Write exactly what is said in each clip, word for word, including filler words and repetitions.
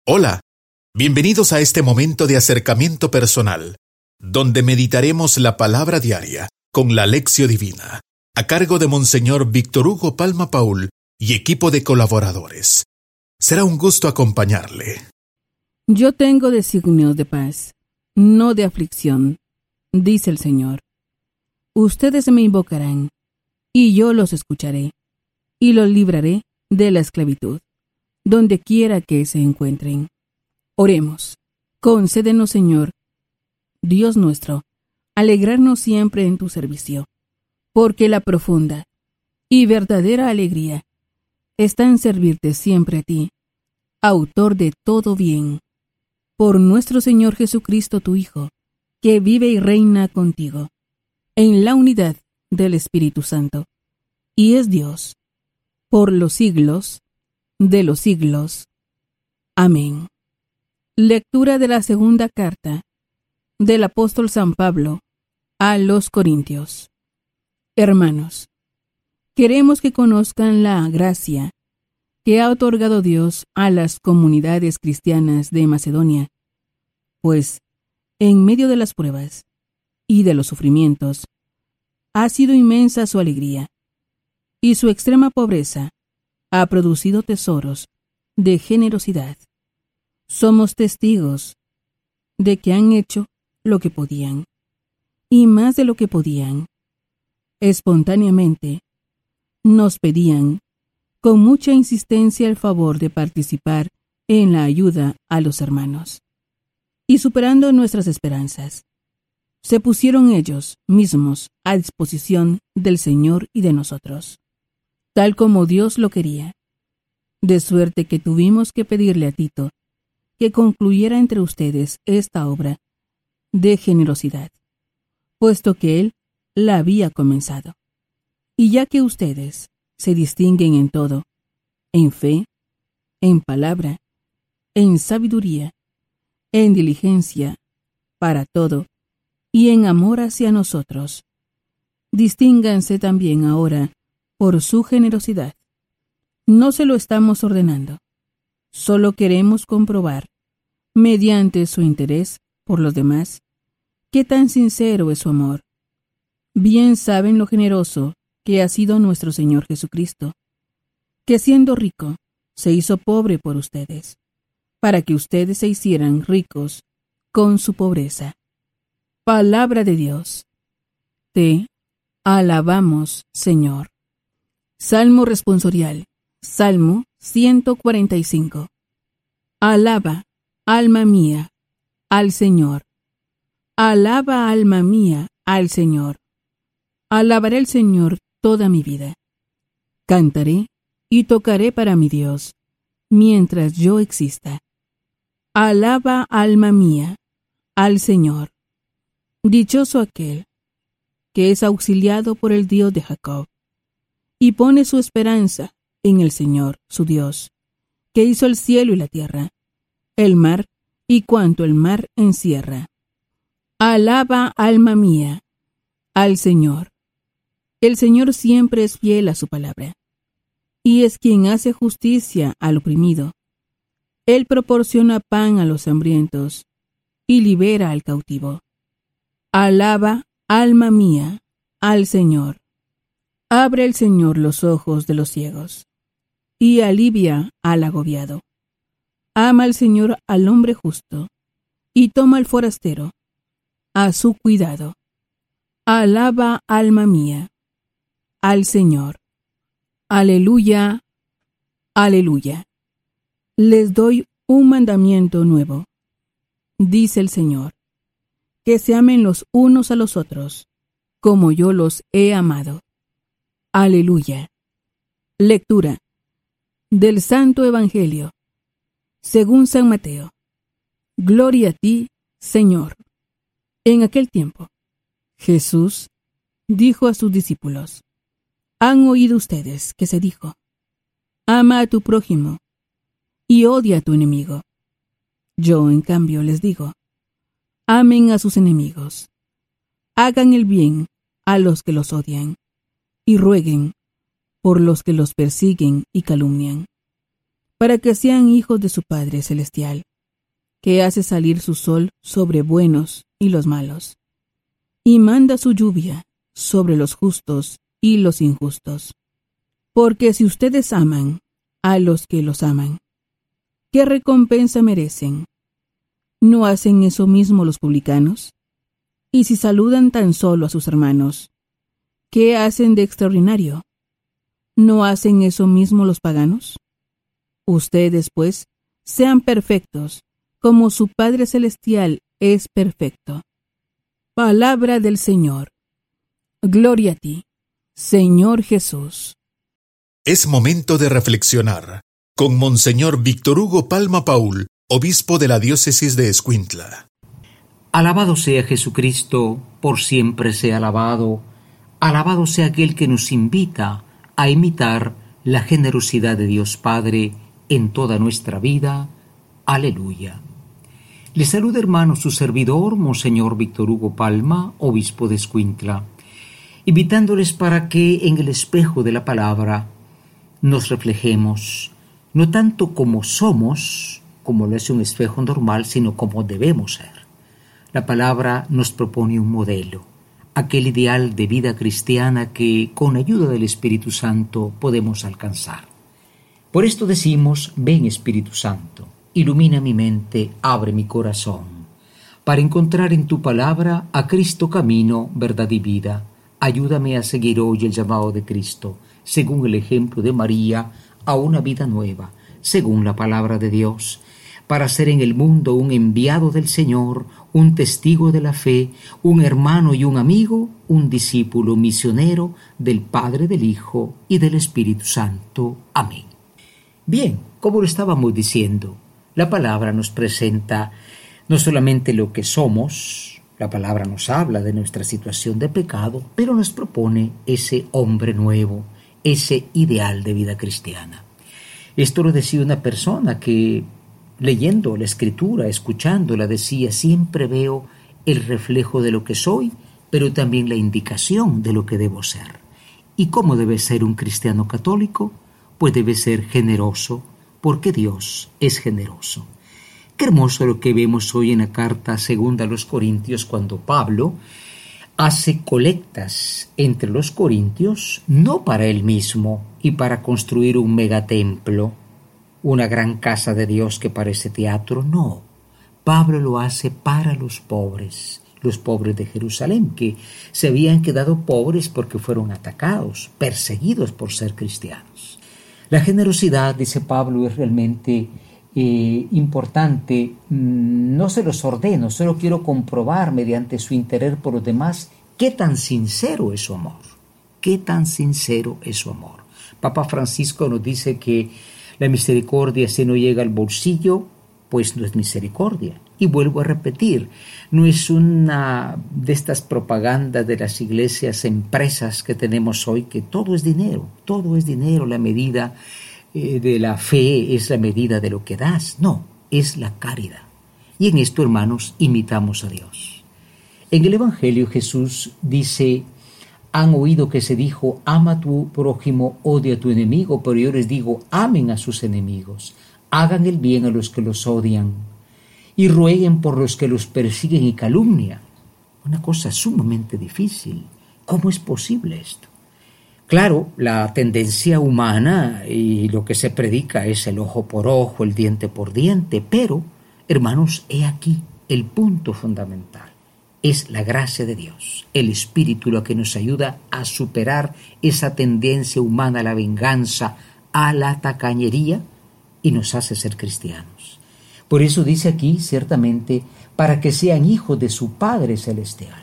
Hola, bienvenidos a este momento de acercamiento personal, donde meditaremos la palabra diaria con la Lección Divina, a cargo de Monseñor Víctor Hugo Palma Paul y equipo de colaboradores. Será un gusto acompañarle. Yo tengo designios de paz, no de aflicción, dice el Señor. Ustedes me invocarán, y yo los escucharé, y los libraré de la esclavitud, donde quiera que se encuentren. Oremos. Concédenos, Señor, Dios nuestro, alegrarnos siempre en tu servicio, porque la profunda y verdadera alegría está en servirte siempre a ti, autor de todo bien, por nuestro Señor Jesucristo, tu Hijo, que vive y reina contigo, en la unidad del Espíritu Santo, y es Dios, por los siglos de los siglos. Amén. Lectura de la segunda carta del apóstol San Pablo a los Corintios. Hermanos, queremos que conozcan la gracia que ha otorgado Dios a las comunidades cristianas de Macedonia, pues, en medio de las pruebas y de los sufrimientos, ha sido inmensa su alegría, y su extrema pobreza ha producido tesoros de generosidad. Somos testigos de que han hecho lo que podían, y más de lo que podían. Espontáneamente, nos pedían con mucha insistencia el favor de participar en la ayuda a los hermanos. Y superando nuestras esperanzas, se pusieron ellos mismos a disposición del Señor y de nosotros, tal como Dios lo quería, de suerte que tuvimos que pedirle a Tito que concluyera entre ustedes esta obra de generosidad, puesto que él la había comenzado. Y ya que ustedes se distinguen en todo, en fe, en palabra, en sabiduría, en diligencia, para todo, y en amor hacia nosotros, distínganse también ahora por su generosidad. No se lo estamos ordenando, solo queremos comprobar, mediante su interés por los demás, qué tan sincero es su amor. Bien saben lo generoso que ha sido nuestro Señor Jesucristo, que siendo rico, se hizo pobre por ustedes, para que ustedes se hicieran ricos con su pobreza. Palabra de Dios. Te alabamos, Señor. Salmo responsorial. Salmo ciento cuarenta y cinco. Alaba, alma mía, al Señor. Alaba, alma mía, al Señor. Alabaré al Señor toda mi vida. Cantaré y tocaré para mi Dios, mientras yo exista. Alaba, alma mía, al Señor. Dichoso aquel que es auxiliado por el Dios de Jacob, y pone su esperanza en el Señor, su Dios, que hizo el cielo y la tierra, el mar y cuanto el mar encierra. Alaba, alma mía, al Señor. El Señor siempre es fiel a su palabra, y es quien hace justicia al oprimido. Él proporciona pan a los hambrientos, y libera al cautivo. Alaba, alma mía, al Señor. Abre el Señor los ojos de los ciegos, y alivia al agobiado. Ama el Señor al hombre justo, y toma al forastero a su cuidado. Alaba, alma mía, al Señor. Aleluya, aleluya. Les doy un mandamiento nuevo, dice el Señor, que se amen los unos a los otros, como yo los he amado. Aleluya. Lectura del Santo Evangelio según San Mateo. Gloria a ti, Señor. En aquel tiempo, Jesús dijo a sus discípulos: Han oído ustedes que se dijo: Ama a tu prójimo y odia a tu enemigo. Yo, en cambio, les digo: Amen a sus enemigos, hagan el bien a los que los odian, y rueguen por los que los persiguen y calumnian, para que sean hijos de su Padre Celestial, que hace salir su sol sobre buenos y los malos, y manda su lluvia sobre los justos y los injustos. Porque si ustedes aman a los que los aman, ¿qué recompensa merecen? ¿No hacen eso mismo los publicanos? Y si saludan tan solo a sus hermanos, ¿qué hacen de extraordinario? ¿No hacen eso mismo los paganos? Ustedes, pues, sean perfectos, como su Padre Celestial es perfecto. Palabra del Señor. Gloria a ti, Señor Jesús. Es momento de reflexionar con Monseñor Víctor Hugo Palma Paul, obispo de la diócesis de Escuintla. Alabado sea Jesucristo, por siempre sea alabado. Alabado sea aquel que nos invita a imitar la generosidad de Dios Padre en toda nuestra vida. Aleluya. Les saluda, hermano, su servidor, Monseñor Víctor Hugo Palma, obispo de Escuintla, invitándoles para que en el espejo de la palabra nos reflejemos, no tanto como somos, como lo hace un espejo normal, sino como debemos ser. La palabra nos propone un modelo, aquel ideal de vida cristiana que, con ayuda del Espíritu Santo, podemos alcanzar. Por esto decimos: ven Espíritu Santo, ilumina mi mente, abre mi corazón, para encontrar en tu palabra a Cristo camino, verdad y vida. Ayúdame a seguir hoy el llamado de Cristo, según el ejemplo de María, a una vida nueva, según la palabra de Dios, para ser en el mundo un enviado del Señor, un testigo de la fe, un hermano y un amigo, un discípulo misionero del Padre, del Hijo y del Espíritu Santo. Amén. Bien, como lo estábamos diciendo, la palabra nos presenta no solamente lo que somos. La palabra nos habla de nuestra situación de pecado, pero nos propone ese hombre nuevo, ese ideal de vida cristiana. Esto lo decía una persona que, leyendo la Escritura, escuchándola, decía: siempre veo el reflejo de lo que soy, pero también la indicación de lo que debo ser. ¿Y cómo debe ser un cristiano católico? Pues debe ser generoso, porque Dios es generoso. Qué hermoso lo que vemos hoy en la carta segunda a los Corintios, cuando Pablo hace colectas entre los corintios, no para él mismo y para construir un megatemplo, una gran casa de Dios que parece teatro, no. Pablo lo hace para los pobres, los pobres de Jerusalén, que se habían quedado pobres porque fueron atacados, perseguidos por ser cristianos. La generosidad, dice Pablo, es realmente Eh, importante. No se los ordeno, solo quiero comprobar mediante su interés por los demás qué tan sincero es su amor, qué tan sincero es su amor. Papa Francisco nos dice que la misericordia, si no llega al bolsillo, pues no es misericordia. Y vuelvo a repetir, no es una de estas propagandas de las iglesias, empresas que tenemos hoy, que todo es dinero, todo es dinero, la medida de la fe es la medida de lo que das. No, es la caridad. Y en esto, hermanos, imitamos a Dios. En el Evangelio Jesús dice: han oído que se dijo, ama a tu prójimo, odia a tu enemigo, pero yo les digo, amen a sus enemigos, hagan el bien a los que los odian y rueguen por los que los persiguen y calumnian. Una cosa sumamente difícil. ¿Cómo es posible esto? Claro, la tendencia humana y lo que se predica es el ojo por ojo, el diente por diente, pero, hermanos, he aquí el punto fundamental. Es la gracia de Dios, el Espíritu, lo que nos ayuda a superar esa tendencia humana a la venganza, a la tacañería, y nos hace ser cristianos. Por eso dice aquí, ciertamente, para que sean hijos de su Padre Celestial.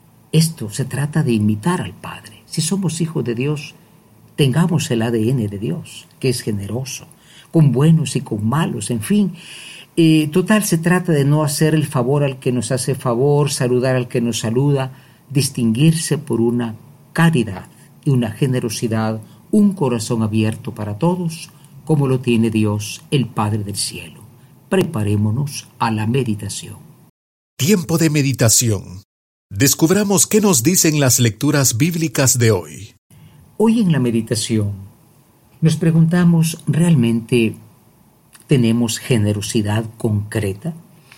Esto se trata de imitar al Padre. Si somos hijos de Dios, tengamos el A D N de Dios, que es generoso, con buenos y con malos, en fin. Eh, total, se trata de no hacer el favor al que nos hace favor, saludar al que nos saluda, distinguirse por una caridad y una generosidad, un corazón abierto para todos, como lo tiene Dios, el Padre del cielo. Preparémonos a la meditación. Tiempo de meditación. Descubramos qué nos dicen las lecturas bíblicas de hoy. Hoy en la meditación nos preguntamos realmente ¿Tenemos generosidad concreta?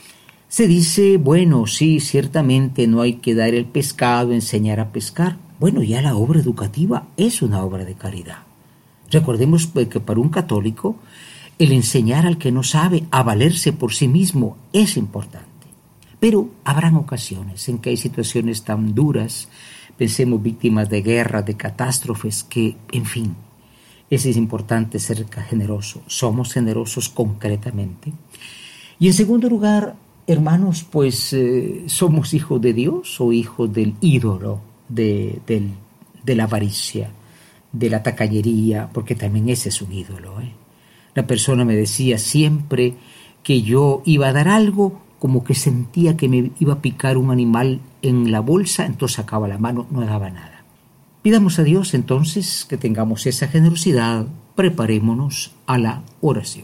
Se dice, bueno, sí, ciertamente no hay que dar el pescado, enseñar a pescar. Bueno, ya la obra educativa es una obra de caridad. Recordemos que para un católico el enseñar al que no sabe a valerse por sí mismo es importante. Pero habrán ocasiones en que hay situaciones tan duras, pensemos víctimas de guerra, de catástrofes, que, en fin, es importante ser generoso. ¿Somos generosos concretamente? Y en segundo lugar, hermanos, pues eh, ¿somos hijos de Dios o hijos del ídolo, de, del, de la avaricia, de la tacañería? Porque también ese es un ídolo, ¿eh? La persona me decía siempre que yo iba a dar algo, como que sentía que me iba a picar un animal en la bolsa, entonces sacaba la mano, no daba nada. Pidamos a Dios entonces que tengamos esa generosidad, preparémonos a la oración.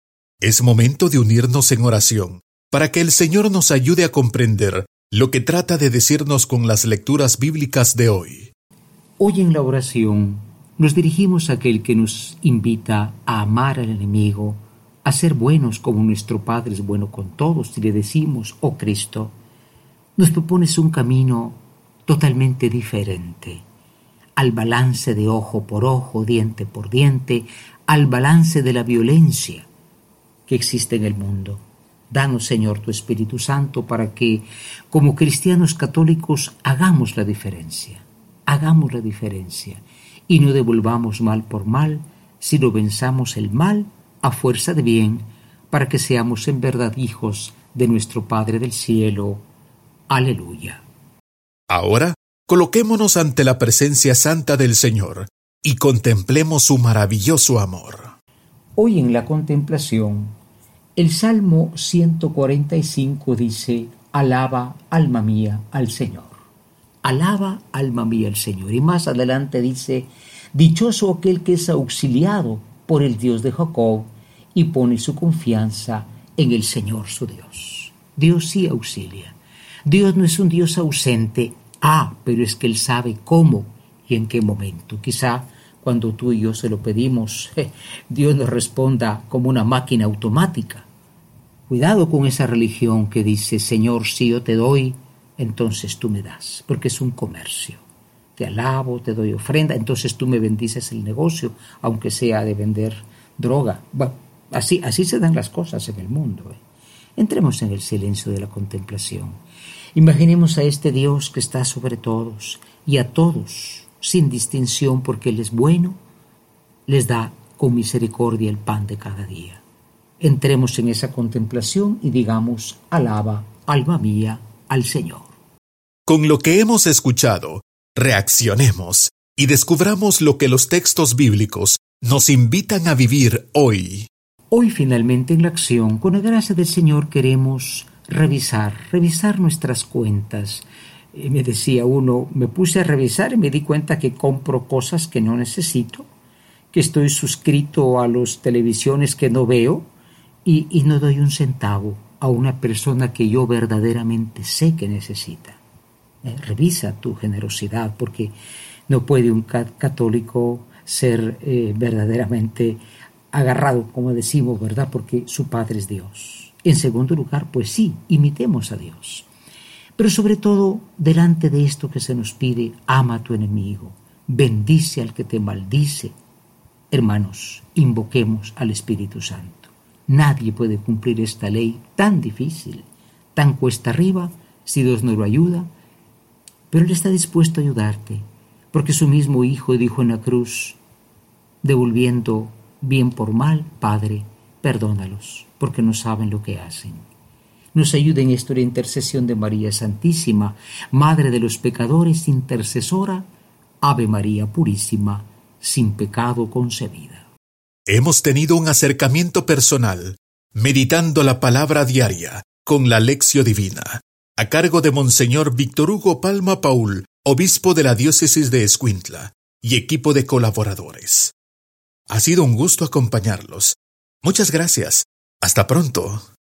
Es momento de unirnos en oración para que el Señor nos ayude a comprender lo que trata de decirnos con las lecturas bíblicas de hoy. Hoy en la oración nos dirigimos a aquel que nos invita a amar al enemigo, a ser buenos como nuestro Padre es bueno con todos, y le decimos, oh Cristo, nos propones un camino totalmente diferente, al balance de ojo por ojo, diente por diente, al balance de la violencia que existe en el mundo. Danos, Señor, tu Espíritu Santo para que, como cristianos católicos, hagamos la diferencia, hagamos la diferencia y no devolvamos mal por mal, sino venzamos el mal a fuerza de bien, para que seamos en verdad hijos de nuestro Padre del cielo. Aleluya. Ahora, coloquémonos ante la presencia santa del Señor y contemplemos su maravilloso amor. Hoy en la contemplación, el Salmo ciento cuarenta y cinco dice, alaba, alma mía, al Señor. Alaba, alma mía, al Señor. Y más adelante dice, dichoso aquel que es auxiliado por el Dios de Jacob y pone su confianza en el Señor su Dios. Dios sí auxilia. Dios no es un Dios ausente, ah, pero es que Él sabe cómo y en qué momento. Quizá cuando tú y yo se lo pedimos, eh, Dios nos responda como una máquina automática. Cuidado con esa religión que dice, Señor, si yo te doy, entonces tú me das, porque es un comercio. Te alabo, te doy ofrenda, entonces tú me bendices el negocio, aunque sea de vender droga. Bueno, así, así se dan las cosas en el mundo. ¿eh? Entremos en el silencio de la contemplación. Imaginemos a este Dios que está sobre todos y a todos, sin distinción, porque Él es bueno, les da con misericordia el pan de cada día. Entremos en esa contemplación y digamos, alaba, alma mía, al Señor. Con lo que hemos escuchado, reaccionemos y descubramos lo que los textos bíblicos nos invitan a vivir hoy. Hoy finalmente en la acción, con la gracia del Señor, queremos revisar, revisar nuestras cuentas. Eh, me decía uno, me puse a revisar y me di cuenta que compro cosas que no necesito, que estoy suscrito a las televisiones que no veo y, y no doy un centavo a una persona que yo verdaderamente sé que necesita. Eh, revisa tu generosidad, porque no puede un católico ser eh, verdaderamente agarrado, como decimos, ¿verdad? Porque su Padre es Dios. En segundo lugar, pues sí, imitemos a Dios. Pero sobre todo, delante de esto que se nos pide, ama a tu enemigo, bendice al que te maldice. Hermanos, invoquemos al Espíritu Santo. Nadie puede cumplir esta ley tan difícil, tan cuesta arriba, si Dios no lo ayuda, pero Él está dispuesto a ayudarte, porque su mismo Hijo dijo en la cruz, devolviendo bien por mal, Padre, perdónalos, porque no saben lo que hacen. Nos ayuda en esto la intercesión de María Santísima, Madre de los pecadores, intercesora, Ave María Purísima, sin pecado concebida. Hemos tenido un acercamiento personal, meditando la palabra diaria con la Lección Divina, a cargo de Monseñor Víctor Hugo Palma Paul, obispo de la diócesis de Escuintla, y equipo de colaboradores. Ha sido un gusto acompañarlos. Muchas gracias. Hasta pronto.